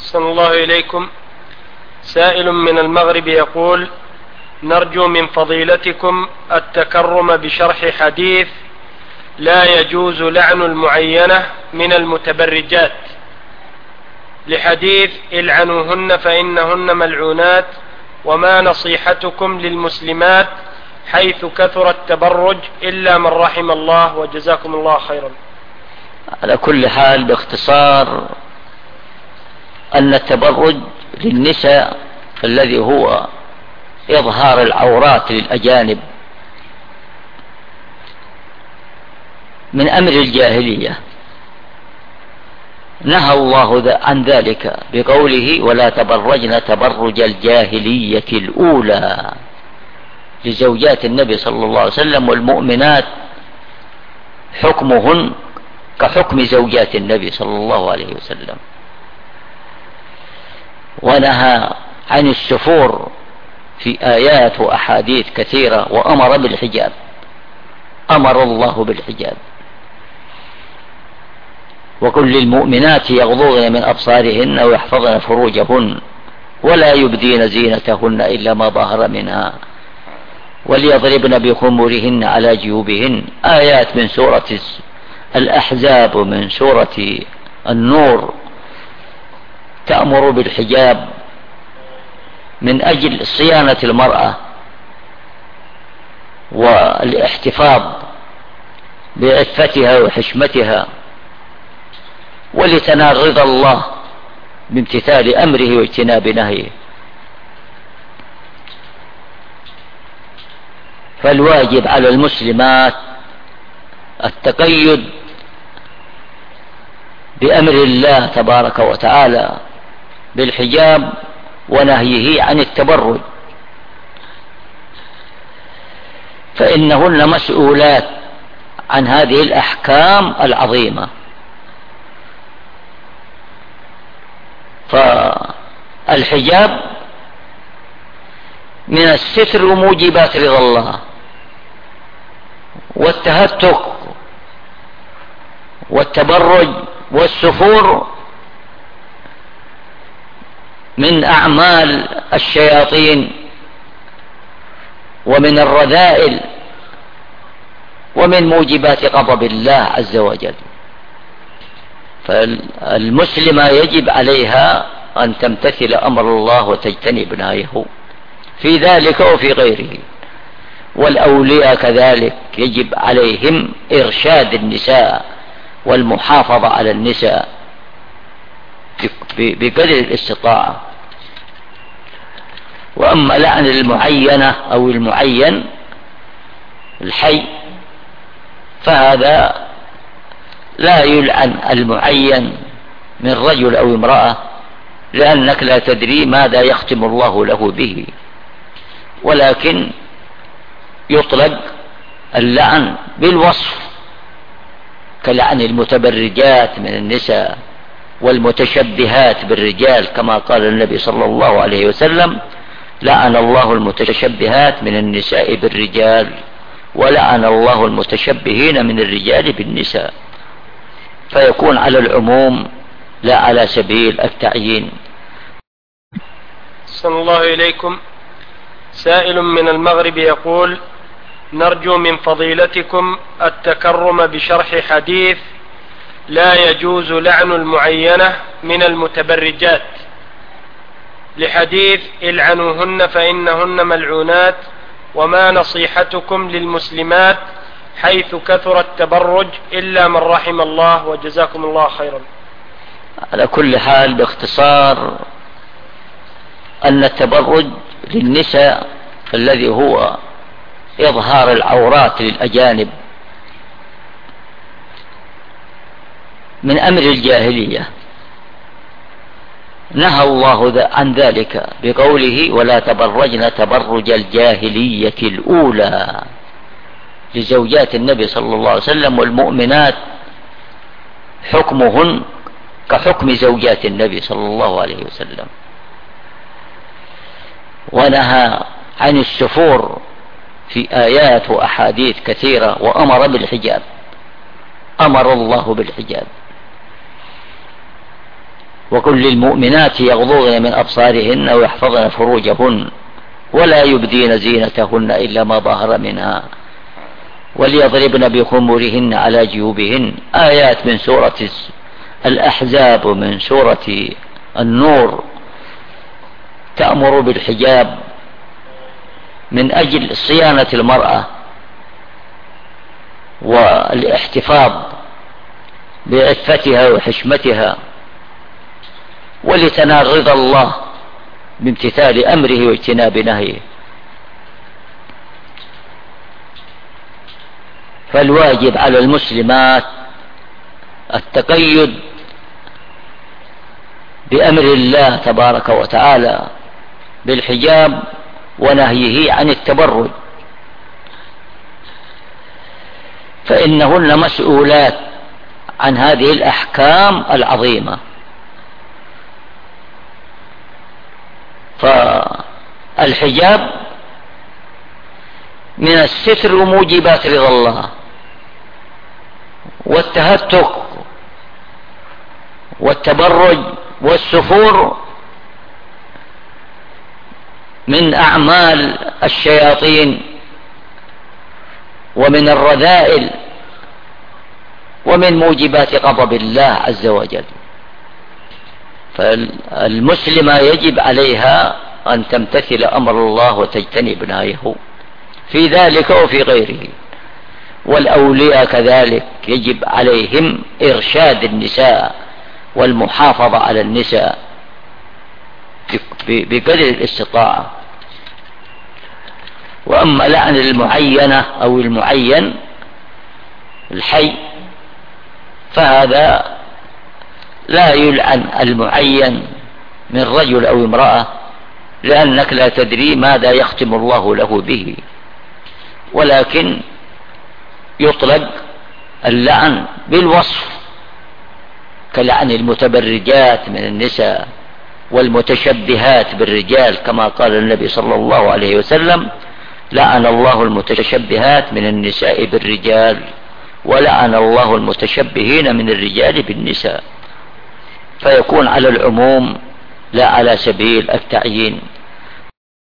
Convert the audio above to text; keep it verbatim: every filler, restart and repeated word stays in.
أحسن الله إليكم. سائل من المغرب يقول: نرجو من فضيلتكم التكرم بشرح حديث لا يجوز لعن المعينة من المتبرجات، لحديث العنوهن فإنهن ملعونات، وما نصيحتكم للمسلمات حيث كثر التبرج إلا من رحم الله، وجزاكم الله خيرا. على كل حال باختصار أن التبرج للنساء الذي هو إظهار العورات للأجانب من أمر الجاهلية، نهى الله عن ذلك بقوله: ولا تبرجن تبرج الجاهلية الأولى، لزوجات النبي صلى الله عليه وسلم، والمؤمنات حكمهن كحكم زوجات النبي صلى الله عليه وسلم. ونهى عن السفور في آيات وأحاديث كثيرة، وأمر بالحجاب، أمر الله بالحجاب. وكل للمؤمنات يغضضن من أبصارهن ويحفظن فروجهن ولا يبدين زينتهن إلا ما ظهر منها وليضربن بخمرهن على جيوبهن. آيات من سورة الأحزاب ومن سورة النور تأمر بالحجاب من أجل صيانة المرأة والاحتفاظ بعفتها وحشمتها، ولتنال رضا الله بامتثال أمره واجتناب نهيه. فالواجب على المسلمات التقيد بأمر الله تبارك وتعالى بالحجاب ونهيه عن التبرج، فإنهن مسؤولات عن هذه الأحكام العظيمة. فالحجاب من الستر وموجبات رضا الله، والتهتك والتبرج والسفور من أعمال الشياطين ومن الرذائل ومن موجبات غضب الله عز وجل. فالمسلمة يجب عليها أن تمتثل أمر الله وتجتنب نهيه في ذلك وفي غيره. والأولياء كذلك يجب عليهم إرشاد النساء والمحافظة على النساء بقدر الاستطاعة. وأما لعن المعينة أو المعين الحي فهذا لا يلعن المعين من رجل أو امرأة، لأنك لا تدري ماذا يختم الله له به، ولكن يطلق اللعن بالوصف كلعن المتبرجات من النساء والمتشبهات بالرجال، كما قال النبي صلى الله عليه وسلم: لعن الله المتشبهات من النساء بالرجال ولعن الله المتشبهين من الرجال بالنساء. فيكون على العموم لا على سبيل التعيين. صلى الله إليكم. سائل من المغرب يقول: نرجو من فضيلتكم التكرم بشرح حديث لا يجوز لعن المعينة من المتبرجات، لحديث العنوهن فإنهن ملعونات، وما نصيحتكم للمسلمات حيث كثر التبرج إلا من رحم الله، وجزاكم الله خيرا. على كل حال باختصار أن التبرج للنساء الذي هو إظهار العورات للأجانب من أمر الجاهلية، نهى الله عن ذلك بقوله: ولا تبرجن تبرج الجاهلية الأولى، لزوجات النبي صلى الله عليه وسلم، والمؤمنات حكمهن كحكم زوجات النبي صلى الله عليه وسلم. ونهى عن السفور في آيات وأحاديث كثيرة، وأمر بالحجاب، أمر الله بالحجاب. وقل للمؤمنات يغضضن من أبصارهن ويحفظن فروجهن ولا يبدين زينتهن إلا ما ظهر منها وليضربن بخمرهن على جيوبهن. آيات من سورة الأحزاب ومن سورة النور تأمر بالحجاب من أجل صيانة المرأة والاحتفاظ بعفتها وحشمتها ولتنال رضا الله بامتثال أمره واجتناب نهيه. فالواجب على المسلمات التقيد بأمر الله تبارك وتعالى بالحجاب ونهيه عن التبرج، فإنهن مسؤولات عن هذه الأحكام العظيمة. فالحجاب من الستر وموجبات رضا الله، والتهتك والتبرج والسفور من أعمال الشياطين ومن الرذائل ومن موجبات غضب الله عز وجل. فالمسلمة يجب عليها أن تمتثل أمر الله وتجتنب نهيه في ذلك وفي غيره. والأولياء كذلك يجب عليهم إرشاد النساء والمحافظة على النساء بقدر الاستطاعة. وأما لعن المعينة أو المعين الحي فهذا لا يلعن المعين من رجل أو امرأة، لأنك لا تدري ماذا يختم الله له به، ولكن يطلق اللعن بالوصف كلعن المتبرجات من النساء والمتشبهات بالرجال، كما قال النبي صلى الله عليه وسلم: لعن الله المتشبهات من النساء بالرجال ولعن الله المتشبهين من الرجال بالنساء. فيكون على العموم لا على سبيل التعيين.